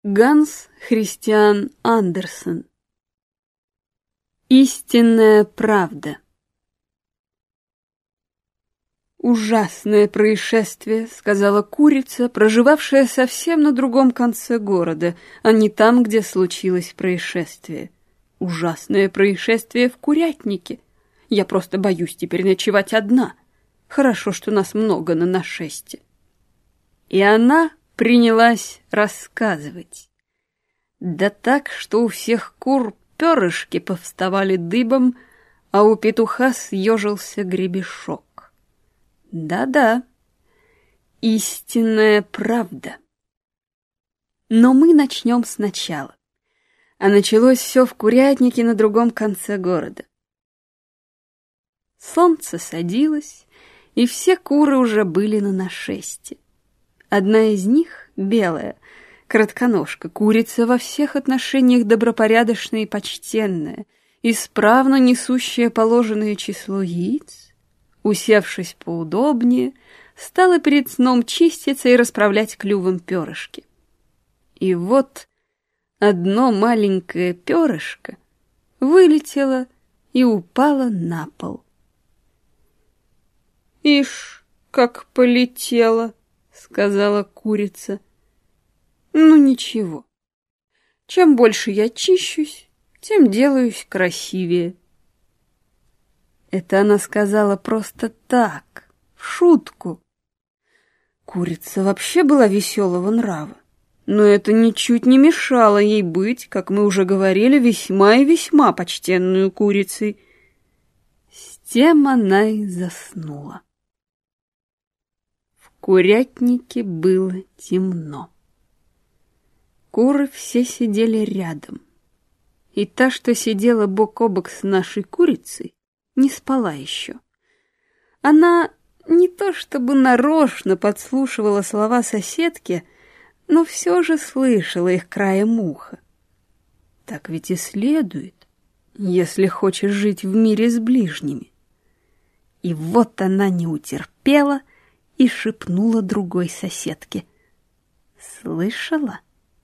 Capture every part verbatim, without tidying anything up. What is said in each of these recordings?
Ганс Христиан Андерсен. Истинная правда. «Ужасное происшествие», — сказала курица, проживавшая совсем на другом конце города, а не там, где случилось происшествие. «Ужасное происшествие в курятнике. Я просто боюсь теперь ночевать одна. Хорошо, что нас много на нашесте». И она принялась рассказывать. Да так, что у всех кур перышки повставали дыбом, а у петуха съежился гребешок. Да-да, истинная правда. Но мы начнем сначала. А началось все в курятнике на другом конце города. Солнце садилось, и все куры уже были на нашесте. Одна из них, белая, коротконожка, курица во всех отношениях добропорядочная и почтенная, исправно несущая положенное число яиц, усевшись поудобнее, стала перед сном чиститься и расправлять клювом перышки. И вот одно маленькое перышко вылетело и упало на пол. «Ишь, как полетело!» — сказала курица. «Ну ничего. Чем больше я чищусь, тем делаюсь красивее». Это она сказала просто так, в шутку. Курица вообще была веселого нрава, но это ничуть не мешало ей быть, как мы уже говорили, весьма и весьма почтенную курицей. С тем она и заснула. В курятнике было темно. Куры все сидели рядом, и та, что сидела бок о бок с нашей курицей, не спала еще. Она не то чтобы нарочно подслушивала слова соседки, но все же слышала их краем уха. Так ведь и следует, если хочешь жить в мире с ближними. И вот она не утерпела и шепнула другой соседке: «Слышала?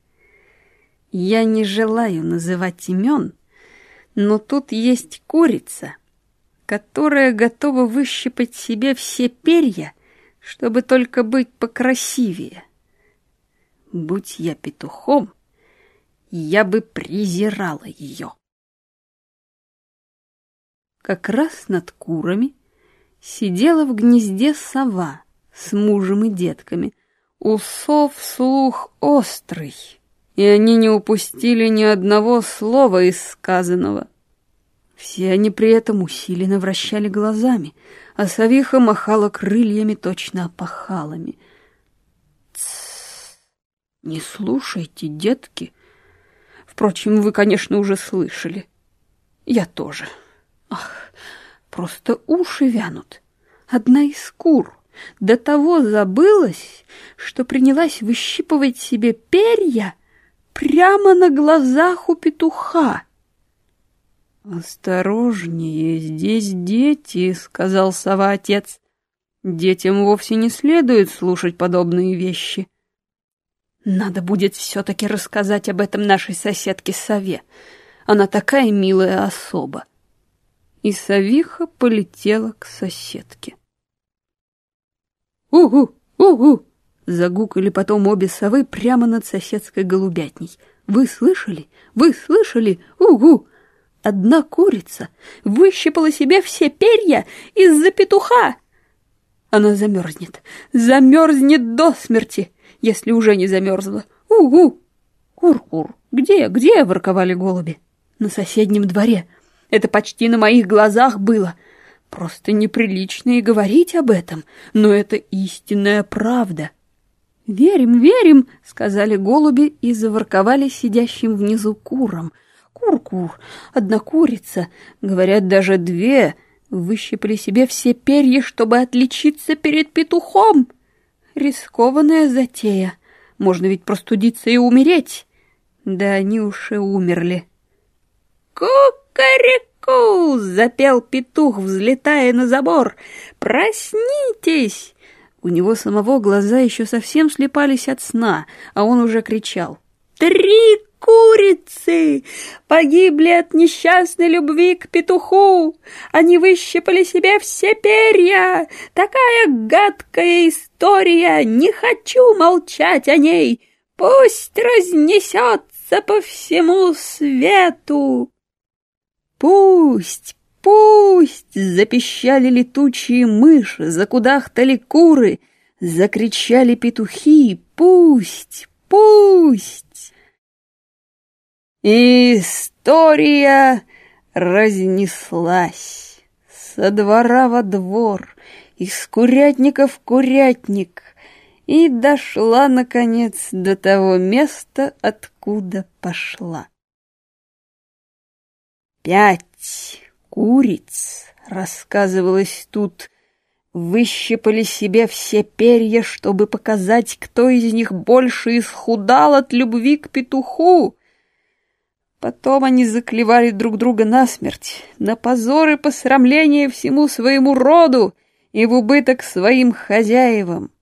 Я не желаю называть имен, но тут есть курица, которая готова выщипать себе все перья, чтобы только быть покрасивее. Будь я петухом, я бы презирала ее». Как раз над курами сидела в гнезде сова с мужем и детками. У сов слух острый, и они не упустили ни одного слова из сказанного. Все они при этом усиленно вращали глазами, а совиха махала крыльями точно опахалами. «Тссс! Не слушайте, детки. Впрочем, вы, конечно, уже слышали. Я тоже. Ах, просто уши вянут. Одна из кур до того забылась, что принялась выщипывать себе перья прямо на глазах у петуха. «Осторожнее, здесь дети», — сказал сова-отец. «Детям вовсе не следует слушать подобные вещи». «Надо будет все-таки рассказать об этом нашей соседке-сове. Она такая милая особа». И совиха полетела к соседке. «Угу, угу!» — загукали потом обе совы прямо над соседской голубятней. «Вы слышали? Вы слышали? Угу!» Одна курица выщипала себе все перья из-за петуха. Она замерзнет, замерзнет до смерти, если уже не замерзла. Угу! Кур-кур, где, где? — ворковали голуби. На соседнем дворе. Это почти на моих глазах было. Просто неприлично и говорить об этом, но это истинная правда. «Верим, верим!» — сказали голуби и заворковали сидящим внизу курам. Кур-кур, одна курица, говорят, даже две, выщипали себе все перья, чтобы отличиться перед петухом. Рискованная затея. Можно ведь простудиться и умереть. Да они уж и умерли. «Ку-ка-ре-ку!» — запел петух, взлетая на забор. «Проснитесь!» У него самого глаза еще совсем слепались от сна, а он уже кричал: Три курицы погибли от несчастной любви к петуху. Они выщипали себе все перья. Такая гадкая история. Не хочу молчать о ней. Пусть разнесется по всему свету. Пусть, пусть, запищали летучие мыши, закудахтали куры, закричали петухи. Пусть, пусть. История разнеслась со двора во двор, из курятника в курятник, и дошла, наконец, до того места, откуда пошла. Пять куриц, рассказывалось тут, выщипали себе все перья, чтобы показать, кто из них больше исхудал от любви к петуху. Потом они заклевали друг друга насмерть, на позор и посрамление всему своему роду и в убыток своим хозяевам.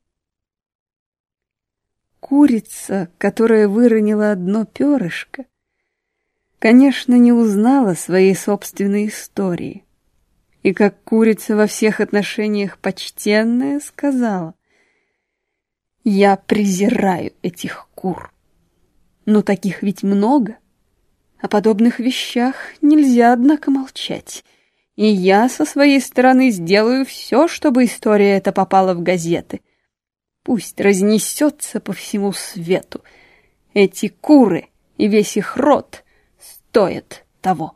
Курица, которая выронила одно перышко, конечно, не узнала своей собственной истории. И как курица во всех отношениях почтенная сказала: «Я презираю этих кур, но таких ведь много. О подобных вещах нельзя, однако, молчать. И я со своей стороны сделаю все, чтобы история эта попала в газеты. Пусть разнесется по всему свету. Эти куры и весь их род стоят того».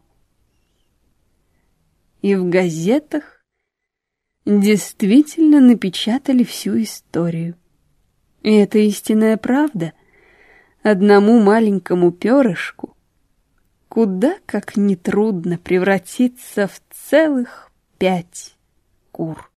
И в газетах действительно напечатали всю историю. И это истинная правда. Одному маленькому перышку куда как нетрудно превратиться в целых пять кур.